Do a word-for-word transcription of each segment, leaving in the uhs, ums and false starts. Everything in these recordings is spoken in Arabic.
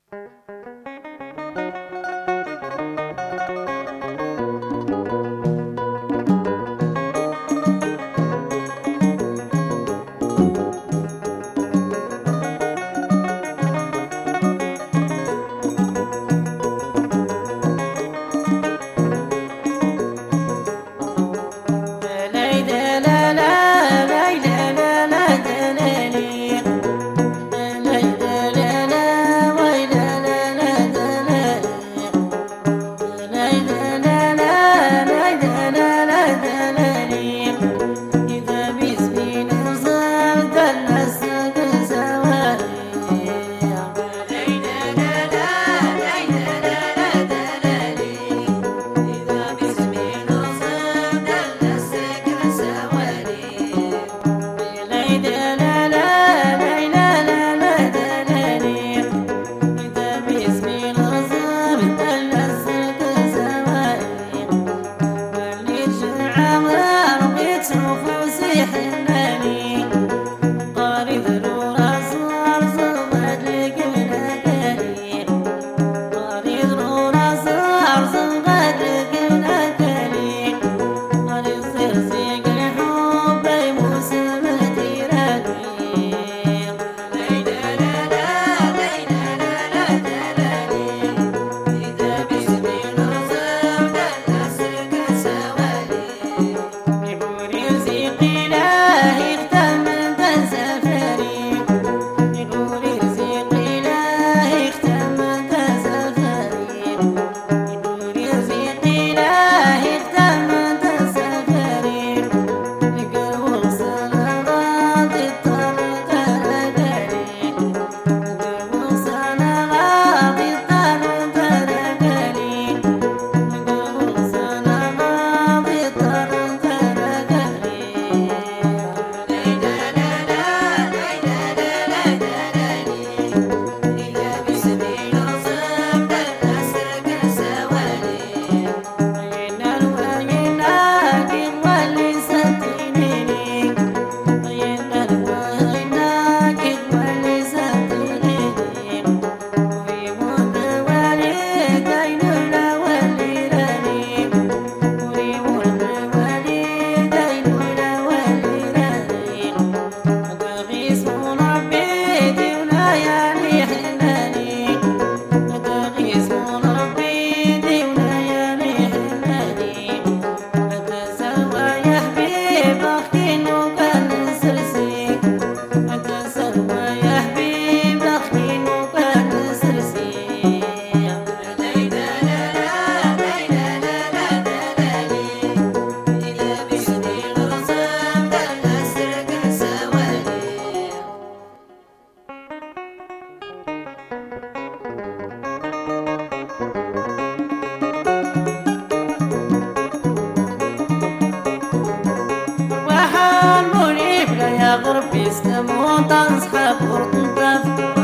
غرب يستمو تصحى ورطنطف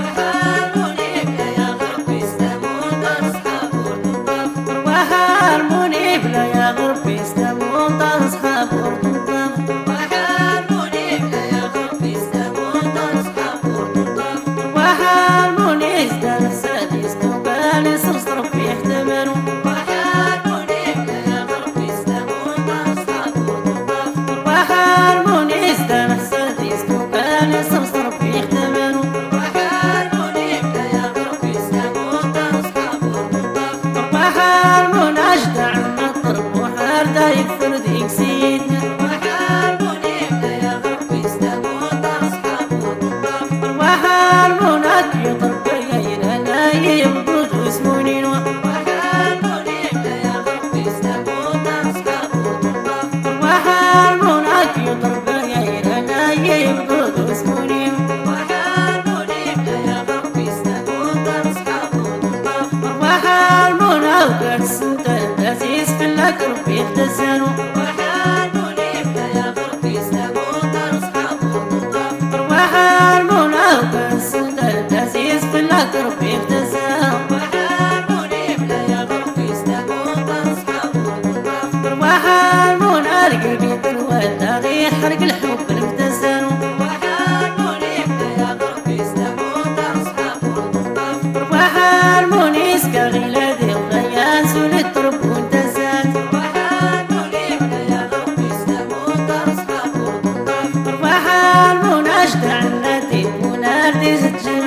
وحال منيب لا يا غرب يستمو تصحى ورطنطف وحال منيب لا يا غرب يستمو تصحى ورطنطف وحال منيب لا يا غرب يستمو تصحى ورطنطف وحال منيب استنسى يستقبل صرصر في احتمالو وحال منيب لا يا غرب يستمو تصحى ورطنطف وحال منيب استنسى صرصر في احتمالو وحال منيب لا يا غرب يستمو تصحى ورطنطف وحال منجدع النطر وحال دايب فرديك سيدنا وحال منيب لا يا غرب يستمو تصحى ورطنطف وحال منك يطرب غير نايم قدوس منين وحال منيب لا يا غرب يستمو تصحى ورطنطف وحال منك يطرب غير نايم قدوس منين وحال منيب لا يا غرب يستمو تصحى ورطنطف وحال منوكر السنتان عزيز في الأكرب يختزنو وحال منيب لا يا غرب يستمو تصحى ورطنطف وحال منوكر السنتان عزيز في الأكرب يختزنو وحال منيب لا يا غرب يستمو تصحى ورطنطف وحال منالق القدر والتاريخ حرق الحب المختزنو وحال منيب لا يا غرب يستمو تصحى ورطنطف وحال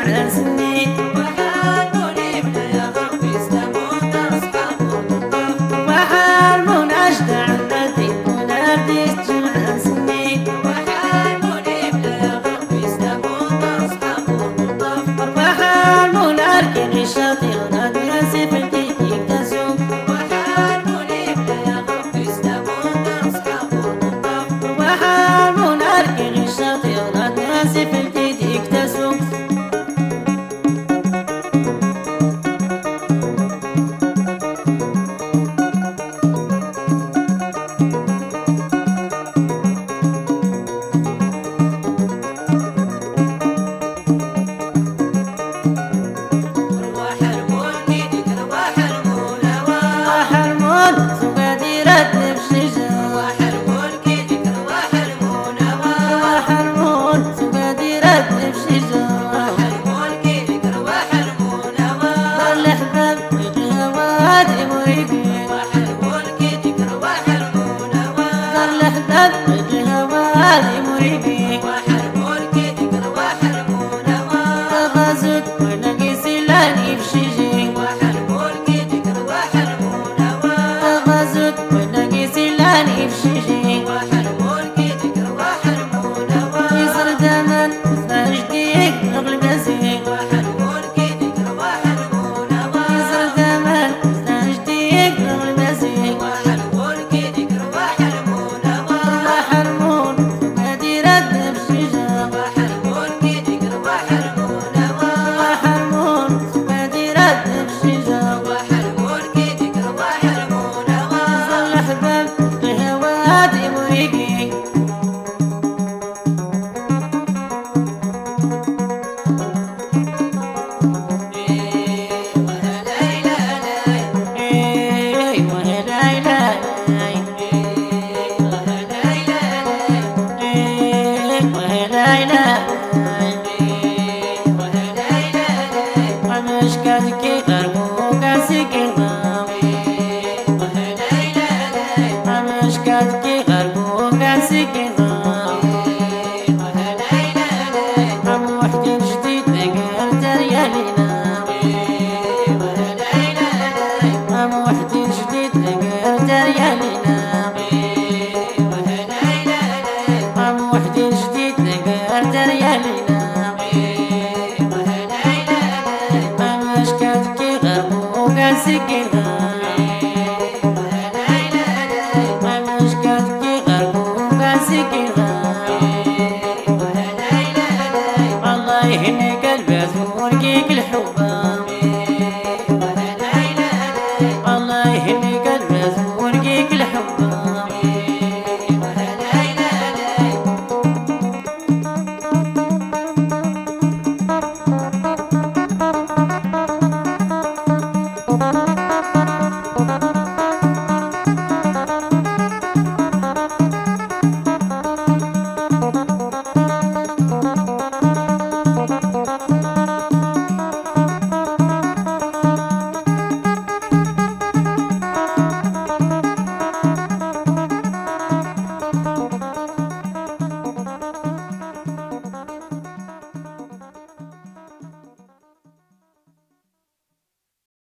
جمع سني وحال منيب يا غربي استموت أصحاب الطف وحال من أجدع الذي منادي جمع سني وحال منيب يا غربي استموت أصحاب الطف وحال من أركن الشاطئ غنادي أسف الديك تسوق وحال منيب يا غربي استموت أصحاب الطف وحال من أركن الشاطئ غنادي أسف الديك تسوق هذه مريبي وحرمون كيدك وحرمون غزت ونقيس لاني بشجي وحرمون كيدك وحرمون غزت ونقيس لاني بشجي وحرمون كيدك وحرمون يصير دمن وثاجديك قبل مسيح وحرمون كيدك وحرمون يصير دمن وثاجديك قبل مسيح وحرمون كيدك وحرمون وحرمون الله يهني قلبي ورقيق الحب